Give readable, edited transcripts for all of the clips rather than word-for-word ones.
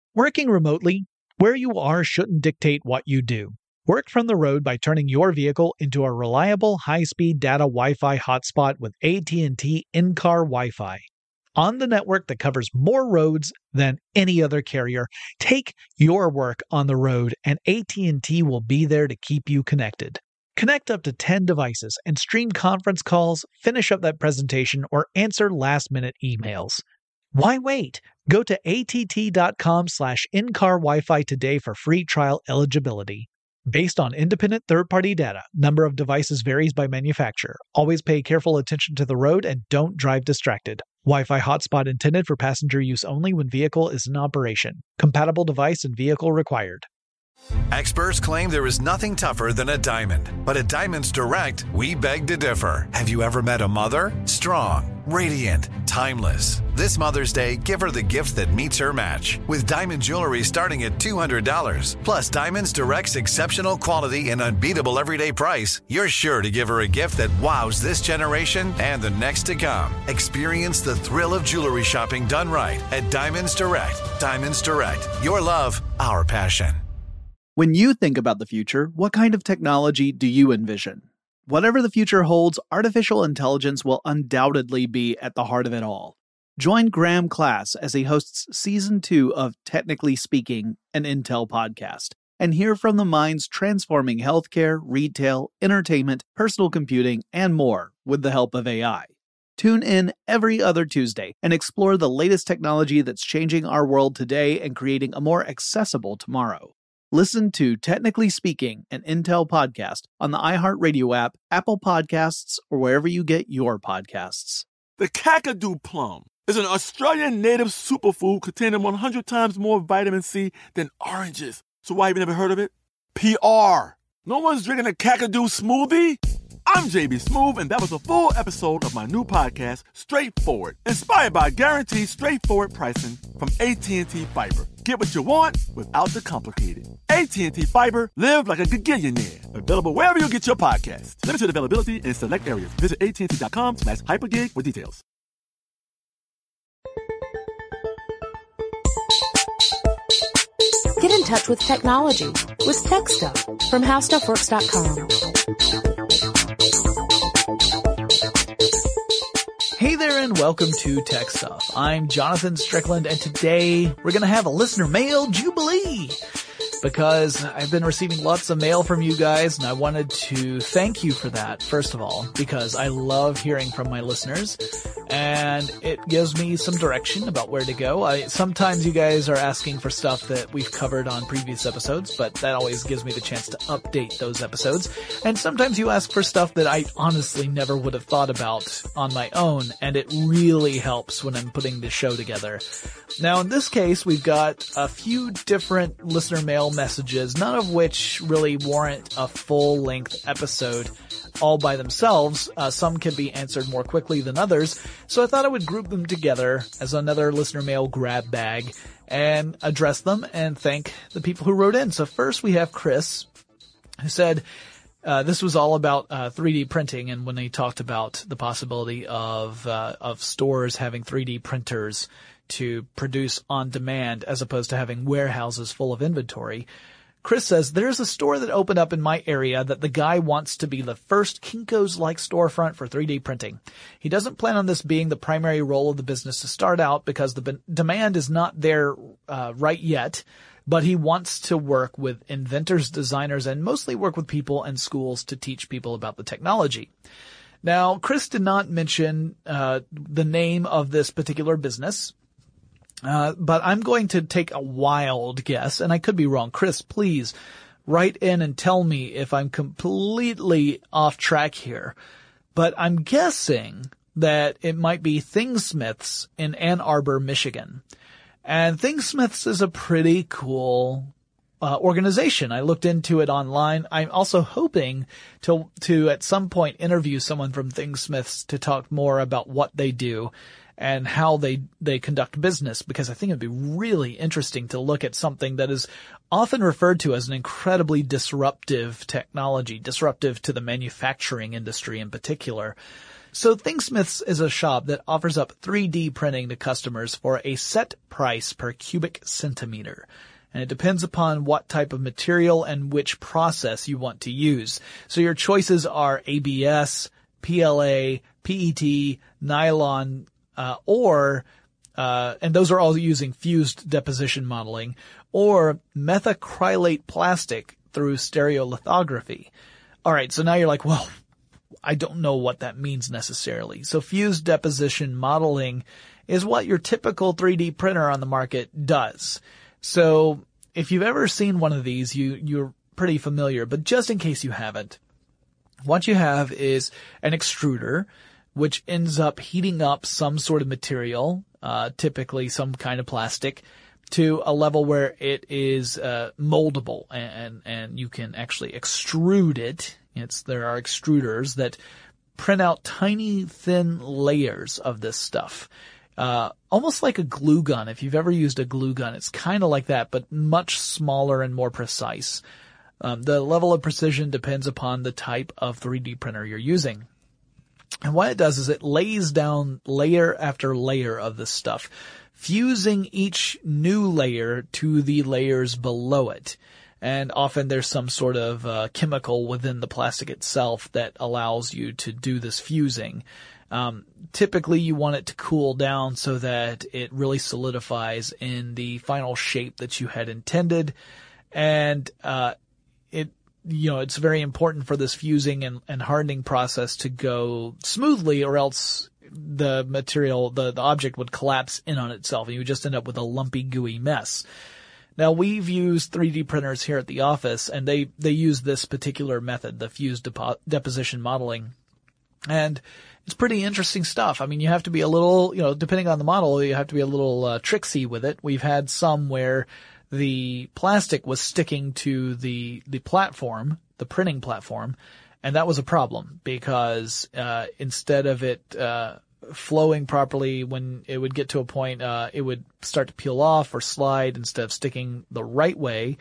Working remotely, where you are shouldn't dictate what you do. Work from the road by turning your vehicle into a reliable high-speed data Wi-Fi hotspot with AT&T in-car Wi-Fi. On the network that covers more roads than any other carrier, take your work on the road and AT&T will be there to keep you connected. Connect up to 10 devices and stream conference calls, finish up that presentation, or answer last-minute emails. Why wait? Go to att.com/in-car Wi-Fi today for free trial eligibility. Based on independent third-party data, number of devices varies by manufacturer. Always pay careful attention to the road and don't drive distracted. Wi-Fi hotspot intended for passenger use only when vehicle is in operation. Compatible device and vehicle required. Experts claim there is nothing tougher than a diamond. But at Diamonds Direct, we beg to differ. Have you ever met a mother? Strong, radiant, timeless. This Mother's Day, give her the gift that meets her match. With diamond jewelry starting at $200. Plus Diamonds Direct's exceptional quality and unbeatable everyday price, you're sure to give her a gift that wows this generation and the next to come. Experience the thrill of jewelry shopping done right at Diamonds Direct. Diamonds Direct. Your love, our passion. When you think about the future, what kind of technology do you envision? Whatever the future holds, artificial intelligence will undoubtedly be at the heart of it all. Join Graham Class as he hosts Season 2 of Technically Speaking, an Intel podcast, and hear from the minds transforming healthcare, retail, entertainment, personal computing, and more with the help of AI. Tune in every other Tuesday and explore the latest technology that's changing our world today and creating a more accessible tomorrow. Listen to Technically Speaking, an Intel podcast on the iHeartRadio app, Apple Podcasts, or wherever you get your podcasts. The Kakadu plum is an Australian native superfood containing 100 times more vitamin C than oranges. So why have you never heard of it? PR. No one's drinking a Kakadu smoothie? I'm JB Smoove, and that was a full episode of my new podcast, Straightforward, inspired by guaranteed straightforward pricing from AT&T Fiber. Get what you want without the complicated. AT&T Fiber, live like a gigillionaire. Available wherever you get your podcasts. Limited availability in select areas. Visit AT&T.com/hypergig for details. Get in touch with technology with Tech Stuff from HowStuffWorks.com. Hey there and welcome to Tech Stuff. I'm Jonathan Strickland and today we're going to have a listener mail jubilee because I've been receiving lots of mail from you guys and I wanted to thank you for that, first of all, because I love hearing from my listeners and it gives me some direction about where to go. Sometimes you guys are asking for stuff that we've covered on previous episodes, but that always gives me the chance to update those episodes. And sometimes you ask for stuff that I honestly never would have thought about on my own, and it really helps when I'm putting the show together. Now, in this case, we've got a few different listener mail messages, none of which really warrant a full-length episode all by themselves. Some can be answered more quickly than others, so I thought I would group them together as another listener mail grab bag and address them and thank the people who wrote in. So first we have Chris, who said this was all about 3D printing, and when he talked about the possibility of stores having 3D printers to produce on demand as opposed to having warehouses full of inventory. Chris says, there's a store that opened up in my area that the guy wants to be the first Kinko's-like storefront for 3D printing. He doesn't plan on this being the primary role of the business to start out because the demand is not there right yet, but he wants to work with inventors, designers, and mostly work with people and schools to teach people about the technology. Now, Chris did not mention the name of this particular business. But I'm going to take a wild guess, and I could be wrong. Chris, please write in and tell me if I'm completely off track here. But I'm guessing that it might be Thingsmiths in Ann Arbor, Michigan. And Thingsmiths is a pretty cool organization. I looked into it online. I'm also hoping to at some point interview someone from Thingsmiths to talk more about what they do and how they conduct business, because I think it'd be really interesting to look at something that is often referred to as an incredibly disruptive technology, disruptive to the manufacturing industry in particular. So ThinkSmiths is a shop that offers up 3D printing to customers for a set price per cubic centimeter. And it depends upon what type of material and which process you want to use. So your choices are ABS, PLA, PET, nylon, and those are all using fused deposition modeling, or methacrylate plastic through stereolithography. All right, so now you're like, well, I don't know what that means necessarily. So fused deposition modeling is what your typical 3D printer on the market does. So if you've ever seen one of these, you're pretty familiar, but just in case you haven't, what you have is an extruder, which ends up heating up some sort of material, typically some kind of plastic, to a level where it is moldable, and you can actually extrude it. There are extruders that print out tiny, thin layers of this stuff. Almost like a glue gun. If you've ever used a glue gun, it's kind of like that, but much smaller and more precise. The level of precision depends upon the type of 3D printer you're using. And what it does is it lays down layer after layer of this stuff, fusing each new layer to the layers below it. And often there's some sort of chemical within the plastic itself that allows you to do this fusing. Typically you want it to cool down so that it really solidifies in the final shape that you had intended. And it's very important for this fusing and hardening process to go smoothly, or else the material, the object would collapse in on itself and you would just end up with a lumpy, gooey mess. Now, we've used 3D printers here at the office, and they use this particular method, the fused deposition modeling. And it's pretty interesting stuff. I mean, you have to be a little, depending on the model, you have to be a little tricksy with it. We've had some where the plastic was sticking to the platform, the printing platform, and that was a problem because instead of it flowing properly, when it would get to a point, it would start to peel off or slide instead of sticking the right way,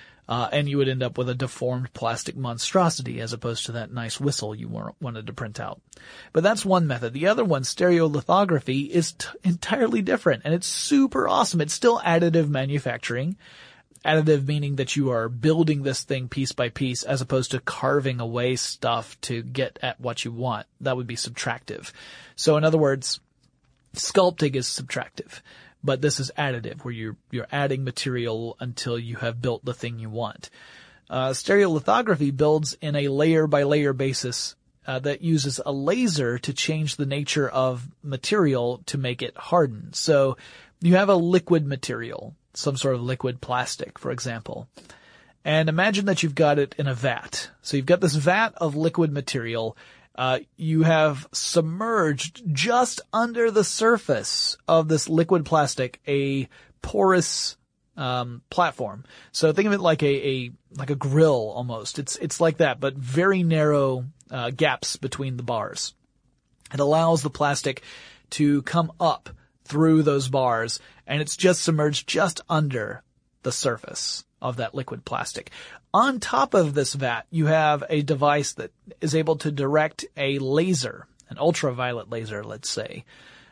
and you would end up with a deformed plastic monstrosity as opposed to that nice whistle you wanted to print out. But that's one method. The other one, stereolithography, is entirely different, and it's super awesome. It's still additive manufacturing. Additive meaning that you are building this thing piece by piece as opposed to carving away stuff to get at what you want. That would be subtractive. So in other words, sculpting is subtractive, but this is additive where you're adding material until you have built the thing you want. Stereolithography builds in a layer by layer basis that uses a laser to change the nature of material to make it harden. So you have a liquid material, some sort of liquid plastic, for example. And imagine that you've got it in a vat. So you've got this vat of liquid material. You have submerged just under the surface of this liquid plastic a porous platform. So think of it like a grill almost. It's like that, but very narrow gaps between the bars. It allows the plastic to come up through those bars, and it's just submerged just under the surface of that liquid plastic. On top of this vat, you have a device that is able to direct a laser, an ultraviolet laser, let's say,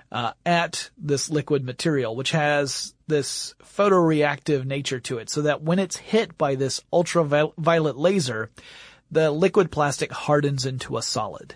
at this liquid material, which has this photoreactive nature to it, so that when it's hit by this ultraviolet laser, the liquid plastic hardens into a solid.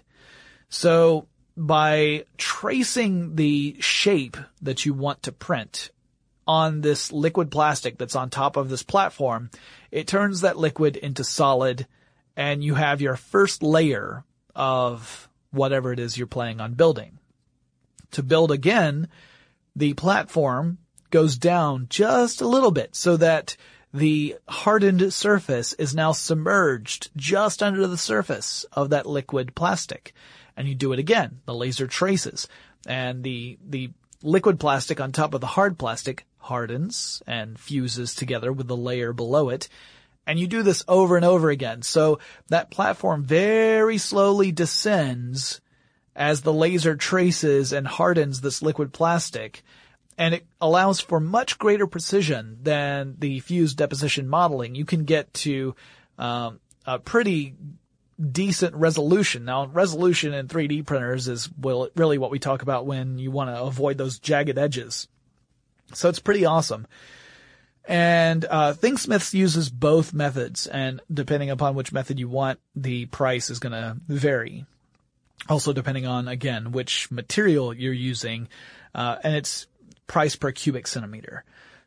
So by tracing the shape that you want to print on this liquid plastic that's on top of this platform, it turns that liquid into solid, and you have your first layer of whatever it is you're planning on building. To build again, the platform goes down just a little bit so that the hardened surface is now submerged just under the surface of that liquid plastic. And you do it again. The laser traces, and the liquid plastic on top of the hard plastic hardens and fuses together with the layer below it. And you do this over and over again. So that platform very slowly descends as the laser traces and hardens this liquid plastic. And it allows for much greater precision than the fused deposition modeling. You can get to a pretty decent resolution. Now, resolution in 3D printers is really what we talk about when you want to avoid those jagged edges. So it's pretty awesome. And ThinkSmiths uses both methods, and depending upon which method you want, the price is going to vary. Also depending on, again, which material you're using, and it's price per cubic centimeter.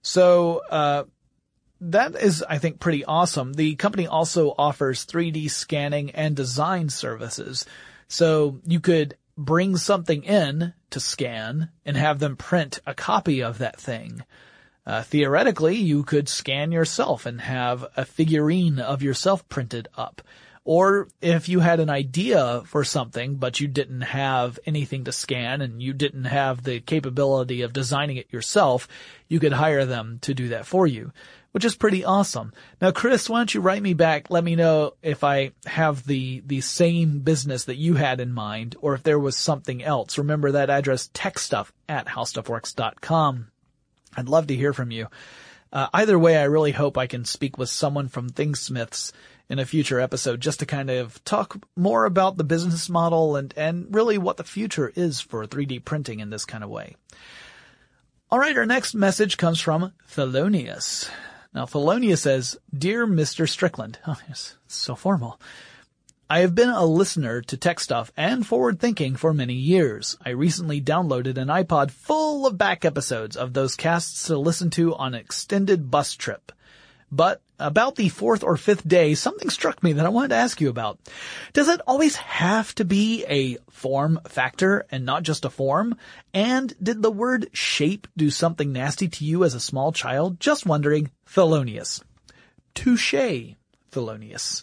So that is, I think, pretty awesome. The company also offers 3D scanning and design services. So you could bring something in to scan and have them print a copy of that thing. Theoretically, you could scan yourself and have a figurine of yourself printed up. Or if you had an idea for something, but you didn't have anything to scan and you didn't have the capability of designing it yourself, you could hire them to do that for you, which is pretty awesome. Now, Chris, why don't you write me back? Let me know if I have the same business that you had in mind, or if there was something else. Remember that address, techstuff@howstuffworks.com. I'd love to hear from you. Either way, I really hope I can speak with someone from ThinkSmiths in a future episode just to kind of talk more about the business model and really what the future is for 3D printing in this kind of way. All right, our next message comes from Thelonious. Now, Thelonious says, "Dear Mr. Strickland," oh, yes, so formal. "I have been a listener to Tech Stuff and Forward Thinking for many years. I recently downloaded an iPod full of back episodes of those casts to listen to on an extended bus trip. But about the 4th or 5th day, something struck me that I wanted to ask you about. Does it always have to be a form factor and not just a form? And did the word shape do something nasty to you as a small child? Just wondering, Thelonious." Touché, Thelonious.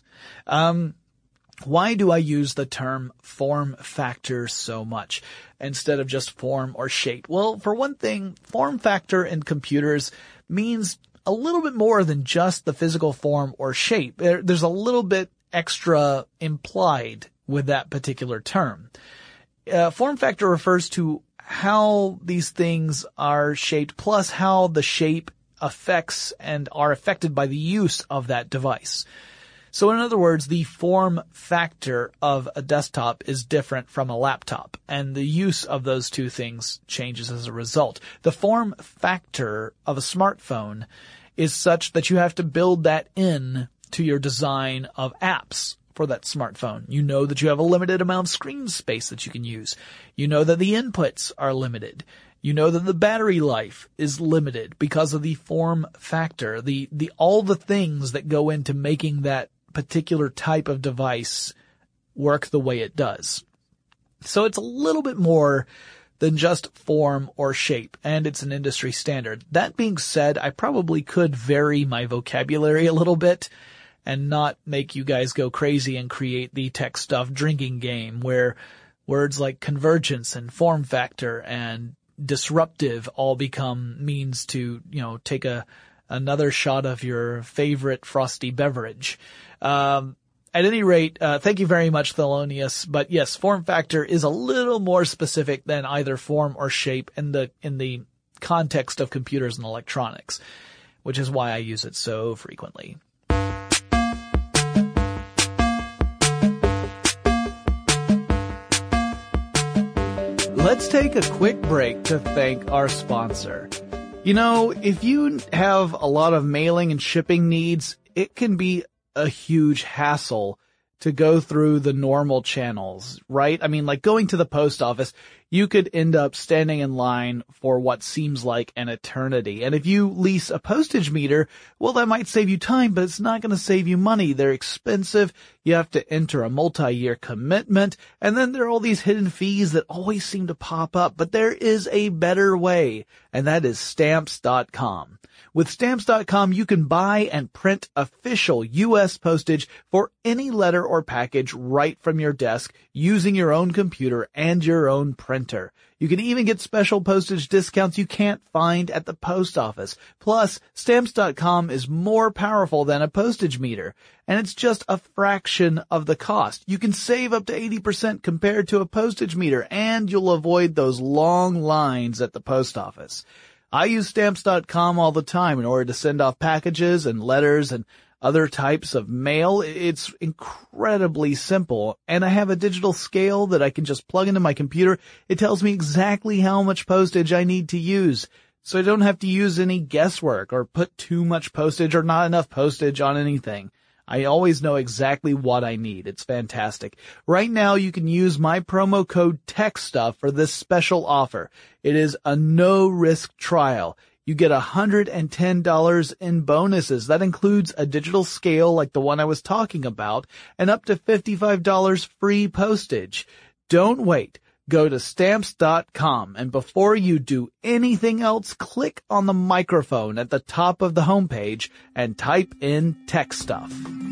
Why do I use the term form factor so much instead of just form or shape? Well, for one thing, form factor in computers means a little bit more than just the physical form or shape. There's a little bit extra implied with that particular term. Form factor refers to how these things are shaped, plus how the shape affects and are affected by the use of that device. So in other words, the form factor of a desktop is different from a laptop, and the use of those two things changes as a result. The form factor of a smartphone is such that you have to build that in to your design of apps for that smartphone. You know that you have a limited amount of screen space that you can use. You know that the inputs are limited. You know that the battery life is limited because of the form factor, all the things that go into making that particular type of device work the way it does. So it's a little bit more than just form or shape, and it's an industry standard. That being said, I probably could vary my vocabulary a little bit and not make you guys go crazy and create the Tech Stuff drinking game where words like convergence and form factor and disruptive all become means to, take another shot of your favorite frosty beverage. At any rate, thank you very much, Thelonious. But yes, form factor is a little more specific than either form or shape in the context of computers and electronics, which is why I use it so frequently. Let's take a quick break to thank our sponsor. If you have a lot of mailing and shipping needs, it can be a huge hassle to go through the normal channels, right? I mean, like going to the post office, you could end up standing in line for what seems like an eternity. And if you lease a postage meter, well, that might save you time, but it's not going to save you money. They're expensive. You have to enter a multi-year commitment. And then there are all these hidden fees that always seem to pop up. But there is a better way, and that is Stamps.com. With Stamps.com, you can buy and print official U.S. postage for any letter or package right from your desk using your own computer and your own printer. You can even get special postage discounts you can't find at the post office. Plus, Stamps.com is more powerful than a postage meter, and it's just a fraction of the cost. You can save up to 80% compared to a postage meter, and you'll avoid those long lines at the post office. I use Stamps.com all the time in order to send off packages and letters, and other types of mail. It's incredibly simple. And I have a digital scale that I can just plug into my computer. It tells me exactly how much postage I need to use. So I don't have to use any guesswork or put too much postage or not enough postage on anything. I always know exactly what I need. It's fantastic. Right now you can use my promo code TechStuff for this special offer. It is a no-risk trial. You get $110 in bonuses. That includes a digital scale like the one I was talking about and up to $55 free postage. Don't wait. Go to Stamps.com, and before you do anything else, click on the microphone at the top of the homepage and type in Tech Stuff.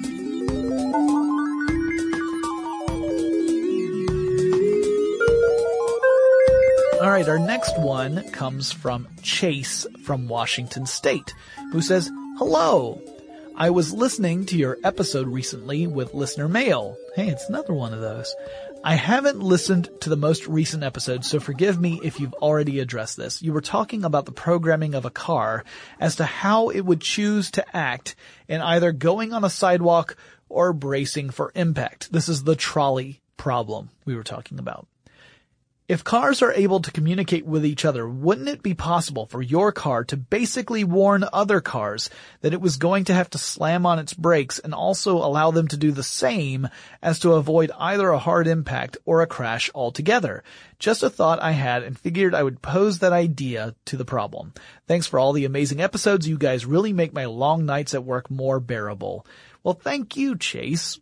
All right, our next one comes from Chase from Washington State, who says, "Hello. I was listening to your episode recently with listener mail." Hey, it's another one of those. "I haven't listened to the most recent episode, so forgive me if you've already addressed this. You were talking about the programming of a car as to how it would choose to act in either going on a sidewalk or bracing for impact." This is the trolley problem we were talking about. "If cars are able to communicate with each other, wouldn't it be possible for your car to basically warn other cars that it was going to have to slam on its brakes and also allow them to do the same as to avoid either a hard impact or a crash altogether? Just a thought I had and figured I would pose that idea to the problem. Thanks for all the amazing episodes. You guys really make my long nights at work more bearable." Well, thank you, Chase.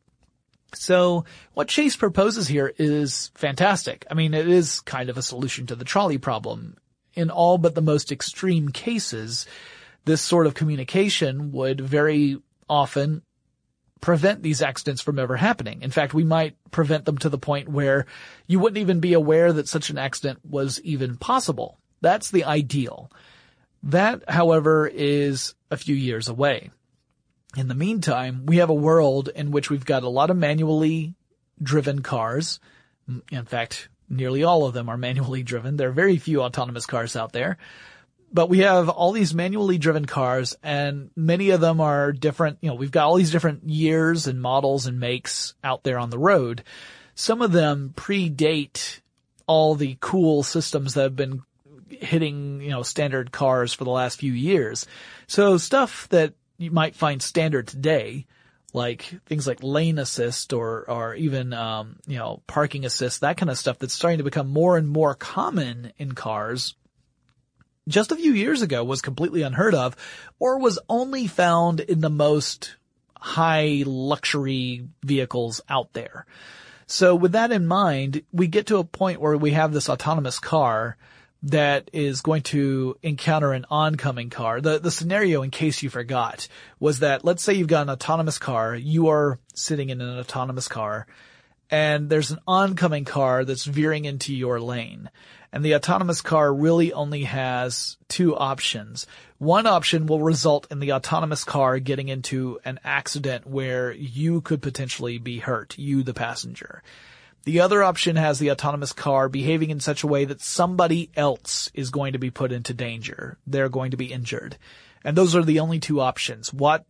So what Chase proposes here is fantastic. I mean, it is kind of a solution to the trolley problem. In all but the most extreme cases, this sort of communication would very often prevent these accidents from ever happening. In fact, we might prevent them to the point where you wouldn't even be aware that such an accident was even possible. That's the ideal. That, however, is a few years away. In the meantime, we have a world in which we've got a lot of manually driven cars. In fact, nearly all of them are manually driven. There are very few autonomous cars out there. But we have all these manually driven cars, and many of them are different. You know, we've got all these different years and models and makes out there on the road. Some of them predate all the cool systems that have been hitting, you know, standard cars for the last few years. So stuff that you might find standard today, like things like lane assist or even, parking assist, that kind of stuff that's starting to become more and more common in cars, just a few years ago was completely unheard of or was only found in the most high luxury vehicles out there. So with that in mind, we get to a point where we have this autonomous car that is going to encounter an oncoming car. The scenario, in case you forgot, was that let's say you've got an autonomous car, you are sitting in an autonomous car, and there's an oncoming car that's veering into your lane. And the autonomous car really only has two options. One option will result in the autonomous car getting into an accident where you could potentially be hurt, you the passenger. The other option has the autonomous car behaving in such a way that somebody else is going to be put into danger. They're going to be injured. And those are the only two options. What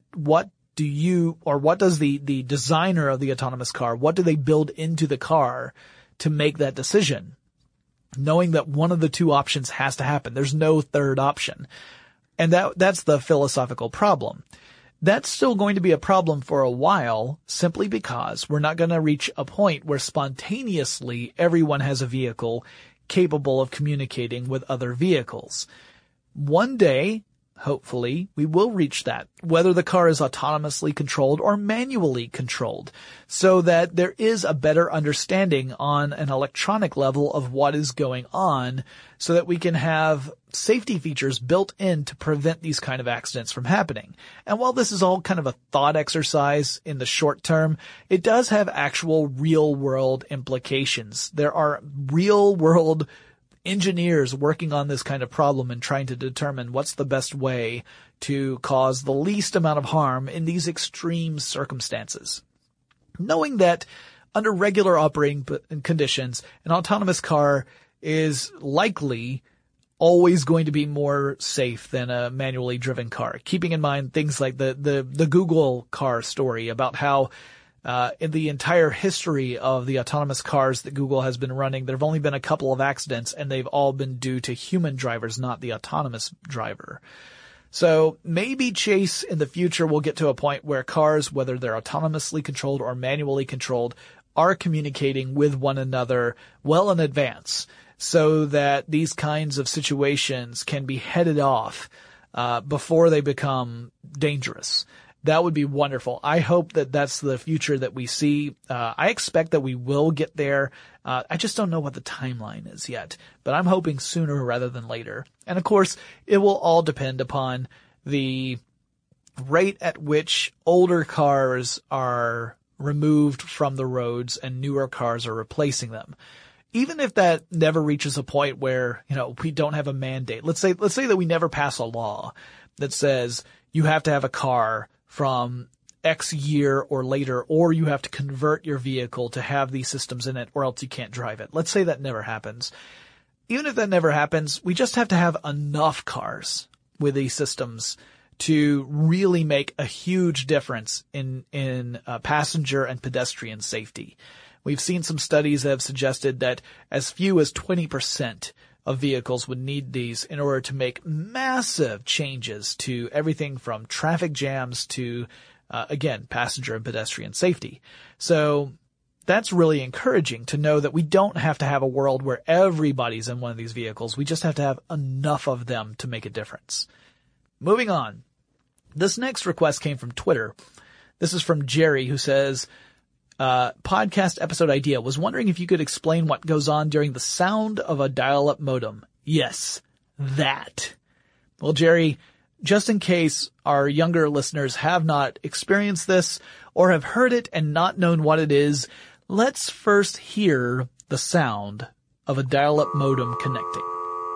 does the designer of the autonomous car, what do they build into the car to make that decision? Knowing that one of the two options has to happen. There's no third option. And that's the philosophical problem. That's still going to be a problem for a while simply because we're not going to reach a point where spontaneously everyone has a vehicle capable of communicating with other vehicles. One day, hopefully, we will reach that, whether the car is autonomously controlled or manually controlled, so that there is a better understanding on an electronic level of what is going on, so that we can have safety features built in to prevent these kind of accidents from happening. And while this is all kind of a thought exercise in the short term, it does have actual real-world implications. There are real-world engineers working on this kind of problem and trying to determine what's the best way to cause the least amount of harm in these extreme circumstances. Knowing that under regular operating conditions, an autonomous car is likely always going to be more safe than a manually driven car. Keeping in mind things like the Google car story about how in the entire history of the autonomous cars that Google has been running, there have only been a couple of accidents, and they've all been due to human drivers, not the autonomous driver. So maybe, Chase, in the future we'll get to a point where cars, whether they're autonomously controlled or manually controlled, are communicating with one another well in advance, so that these kinds of situations can be headed off before they become dangerous. That would be wonderful. I hope that that's the future that we see. I expect that we will get there. I just don't know what the timeline is yet, but I'm hoping sooner rather than later. And of course, it will all depend upon the rate at which older cars are removed from the roads and newer cars are replacing them. Even if that never reaches a point where, we don't have a mandate. Let's say that we never pass a law that says you have to have a car from X year or later, or you have to convert your vehicle to have these systems in it, or else you can't drive it. Let's say that never happens. Even if that never happens, we just have to have enough cars with these systems to really make a huge difference in passenger and pedestrian safety. We've seen some studies that have suggested that as few as 20% of vehicles would need these in order to make massive changes to everything from traffic jams to, again, passenger and pedestrian safety. So that's really encouraging to know that we don't have to have a world where everybody's in one of these vehicles. We just have to have enough of them to make a difference. Moving on. This next request came from Twitter. This is from Jerry, who says, podcast episode idea. Was wondering if you could explain what goes on during the sound of a dial-up modem. Yes, that. Well, Jerry, just in case our younger listeners have not experienced this or have heard it and not known what it is, let's first hear the sound of a dial-up modem connecting.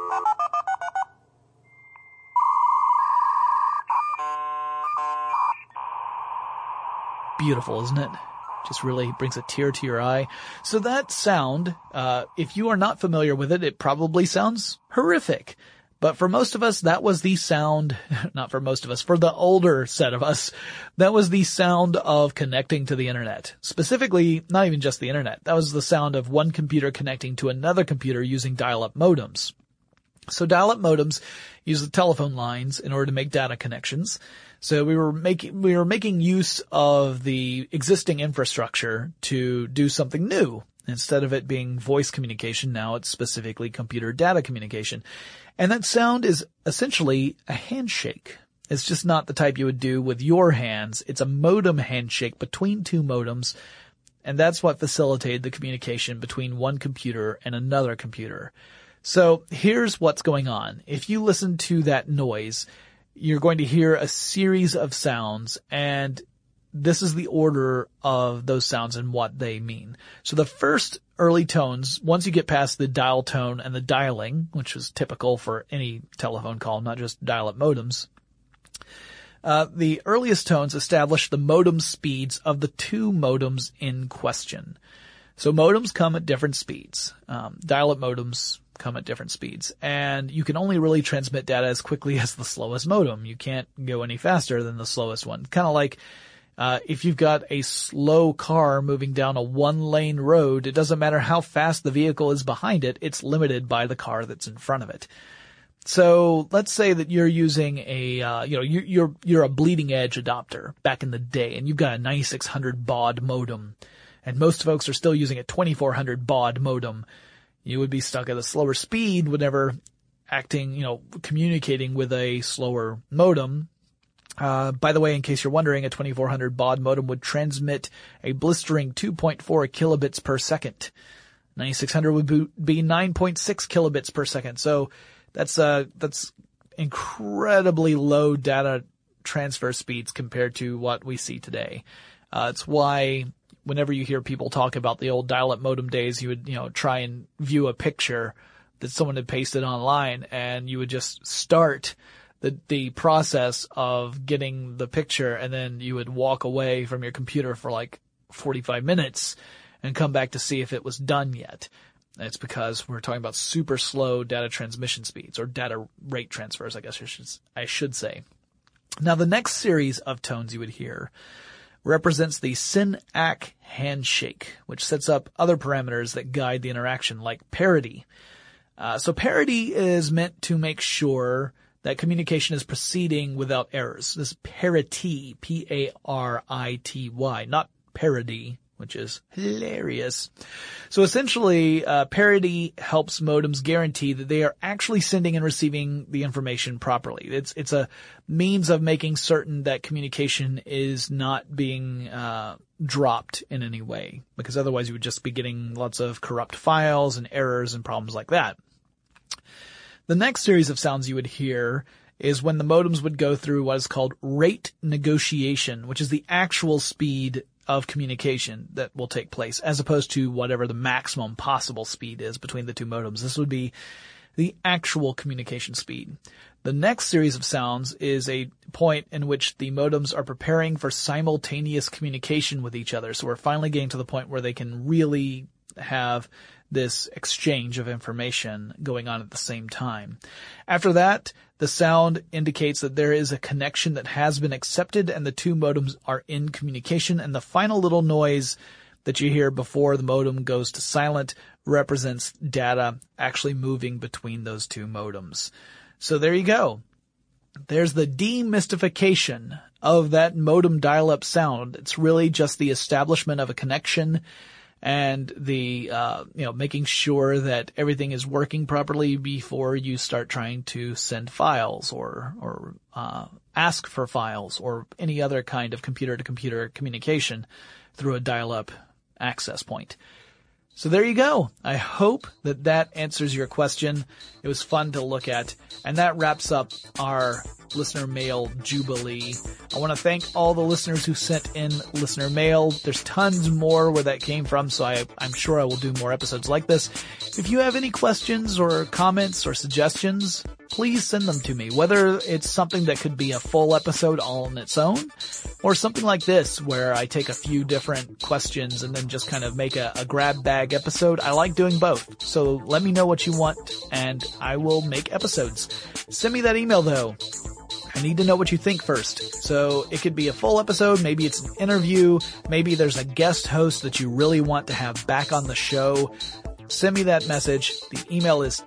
Beautiful, isn't it? Just really brings a tear to your eye. So that sound, if you are not familiar with it, it probably sounds horrific. But for most of us, that was the sound, not for most of us, for the older set of us, that was the sound of connecting to the internet. Specifically, not even just the internet. That was the sound of one computer connecting to another computer using dial-up modems. So dial-up modems use the telephone lines in order to make data connections. So we were making use of the existing infrastructure to do something new. Instead of it being voice communication, now it's specifically computer data communication. And that sound is essentially a handshake. It's just not the type you would do with your hands. It's a modem handshake between two modems. And that's what facilitated the communication between one computer and another computer. So here's what's going on. If you listen to that noise, you're going to hear a series of sounds, and this is the order of those sounds and what they mean. So the first early tones, once you get past the dial tone and the dialing, which is typical for any telephone call, not just dial-up modems, the earliest tones establish the modem speeds of the two modems in question. So modems come at different speeds. Dial-up modems come at different speeds, and you can only really transmit data as quickly as the slowest modem. You can't go any faster than the slowest one. Kind of like if you've got a slow car moving down a one-lane road, it doesn't matter how fast the vehicle is behind it, it's limited by the car that's in front of it. So let's say that you're using a, you're a bleeding edge adopter back in the day, and you've got a 9600 baud modem, and most folks are still using a 2400 baud modem. You would be stuck at a slower speed whenever communicating with a slower modem. By the way, in case you're wondering, a 2400 baud modem would transmit a blistering 2.4 kilobits per second. 9600 would be 9.6 kilobits per second. So that's incredibly low data transfer speeds compared to what we see today. It's why whenever you hear people talk about the old dial-up modem days, you would, try and view a picture that someone had pasted online, and you would just start the process of getting the picture, and then you would walk away from your computer for like 45 minutes and come back to see if it was done yet. It's because we're talking about super slow data transmission speeds, or data rate transfers, I guess I should say. Now, the next series of tones you would hear represents the SYN-ACK handshake, which sets up other parameters that guide the interaction, like parity. So parity is meant to make sure that communication is proceeding without errors. This is parity, P-A-R-I-T-Y, not parody, which is hilarious. So essentially, parity helps modems guarantee that they are actually sending and receiving the information properly. It's a means of making certain that communication is not being dropped in any way, because otherwise you would just be getting lots of corrupt files and errors and problems like that. The next series of sounds you would hear is when the modems would go through what is called rate negotiation, which is the actual speed of communication that will take place, as opposed to whatever the maximum possible speed is between the two modems. This would be the actual communication speed. The next series of sounds is a point in which the modems are preparing for simultaneous communication with each other. So we're finally getting to the point where they can really have this exchange of information going on at the same time. After that, the sound indicates that there is a connection that has been accepted and the two modems are in communication. And the final little noise that you hear before the modem goes to silent represents data actually moving between those two modems. So there you go. There's the demystification of that modem dial-up sound. It's really just the establishment of a connection and the, making sure that everything is working properly before you start trying to send files or ask for files or any other kind of computer-to-computer communication through a dial-up access point. So there you go. I hope that answers your question. It was fun to look at. And that wraps up our listener mail jubilee. I want to thank all the listeners who sent in listener mail. There's tons more where that came from, so I'm sure I will do more episodes like this. If you have any questions or comments or suggestions, please send them to me, whether it's something that could be a full episode all on its own, or something like this where I take a few different questions and then just kind of make a grab bag episode. I like doing both. So let me know what you want and I will make episodes. Send me that email though. I need to know what you think first. So it could be a full episode, maybe it's an interview, maybe there's a guest host that you really want to have back on the show. Send me that message. The email is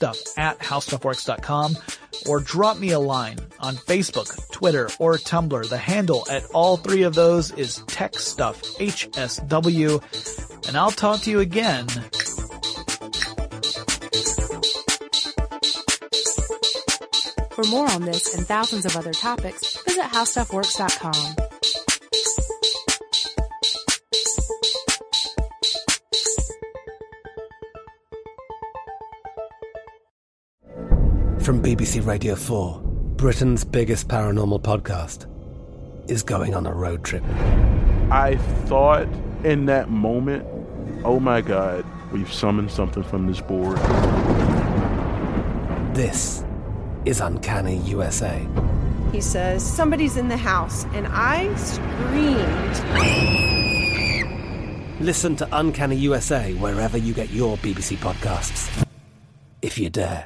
techstuff@howstuffworks.com, or drop me a line on Facebook, Twitter, or Tumblr. The handle at all three of those is techstuffhsw, and I'll talk to you again. For more on this and thousands of other topics, visit howstuffworks.com. From BBC Radio 4, Britain's biggest paranormal podcast is going on a road trip. I thought in that moment, oh my God, we've summoned something from this board. This is Uncanny USA. He says, somebody's in the house, and I screamed. Listen to Uncanny USA wherever you get your BBC podcasts, if you dare.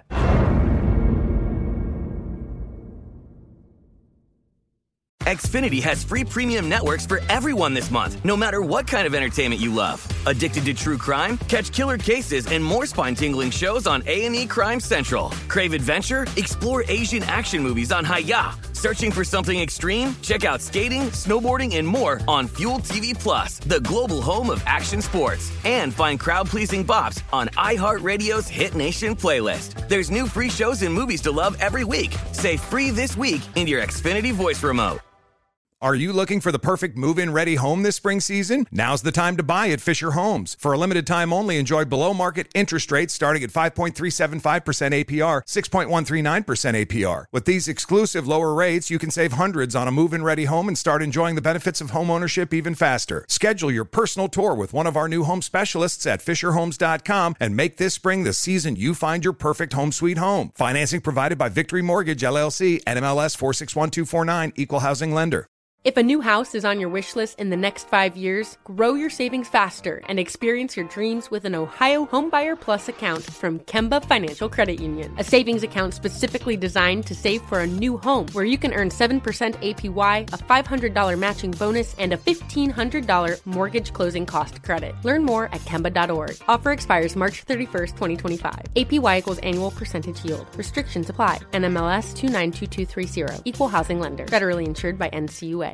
Xfinity has free premium networks for everyone this month, no matter what kind of entertainment you love. Addicted to true crime? Catch killer cases and more spine-tingling shows on A&E Crime Central. Crave adventure? Explore Asian action movies on Hi-YAH. Searching for something extreme? Check out skating, snowboarding, and more on Fuel TV Plus, the global home of action sports. And find crowd-pleasing bops on iHeartRadio's Hit Nation playlist. There's new free shows and movies to love every week. Say free this week in your Xfinity voice remote. Are you looking for the perfect move-in ready home this spring season? Now's the time to buy at Fisher Homes. For a limited time only, enjoy below-market interest rates starting at 5.375% APR, 6.139% APR. With these exclusive lower rates, you can save hundreds on a move-in ready home and start enjoying the benefits of homeownership even faster. Schedule your personal tour with one of our new home specialists at FisherHomes.com and make this spring the season you find your perfect home sweet home. Financing provided by Victory Mortgage, LLC, NMLS 461249, Equal Housing Lender. If a new house is on your wish list in the next 5 years, grow your savings faster and experience your dreams with an Ohio Homebuyer Plus account from Kemba Financial Credit Union. A savings account specifically designed to save for a new home, where you can earn 7% APY, a $500 matching bonus, and a $1,500 mortgage closing cost credit. Learn more at Kemba.org. Offer expires March 31st, 2025. APY equals annual percentage yield. Restrictions apply. NMLS 292230. Equal housing lender. Federally insured by NCUA.